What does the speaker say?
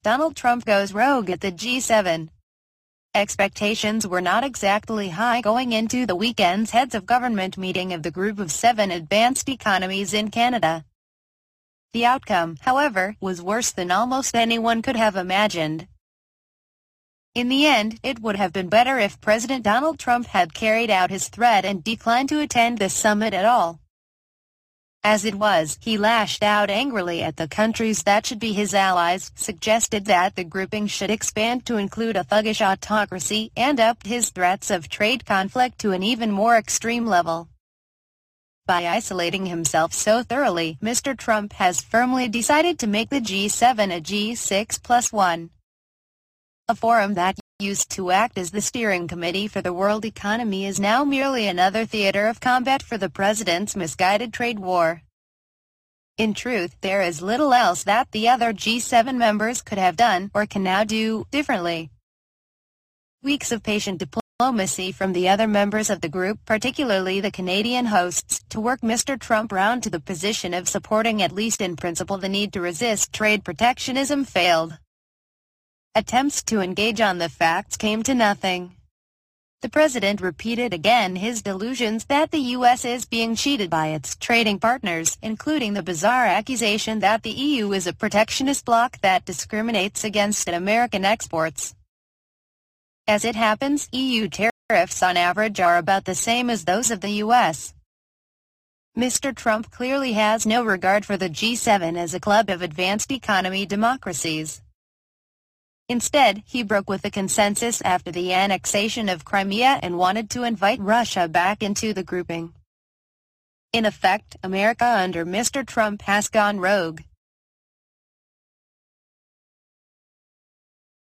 Donald Trump goes rogue at the G7. Expectations were not exactly high going into the weekend's heads of government meeting of the Group of 7 advanced economies in Canada. The outcome, however, was worse than almost anyone could have imagined. In the end, it would have been better if President Donald Trump had carried out his threat and declined to attend the summit at all. As it was, he lashed out angrily at the countries that should be his allies, suggested that the grouping should expand to include a thuggish autocracy, and upped his threats of trade conflict to an even more extreme level. By isolating himself so thoroughly, Mr. Trump has firmly decided to make the G7 a G6+1. A forum that used to act as the steering committee for the world economy is now merely another theater of combat for the president's misguided trade war. In truth, there is little else that the other G7 members could have done, or can now do, differently. Weeks of patient diplomacy from the other members of the group, particularly the Canadian hosts, to work Mr. Trump round to the position of supporting at least in principle the need to resist trade protectionism failed. Attempts to engage on the facts came to nothing. The president repeated again his delusions that the U.S. is being cheated by its trading partners, including the bizarre accusation that the EU is a protectionist bloc that discriminates against American exports. As it happens, EU tariffs on average are about the same as those of the U.S. Mr. Trump clearly has no regard for the G7 as a club of advanced economy democracies. Instead, he broke with the consensus after the annexation of Crimea and wanted to invite Russia back into the grouping. In effect, America under Mr. Trump has gone rogue.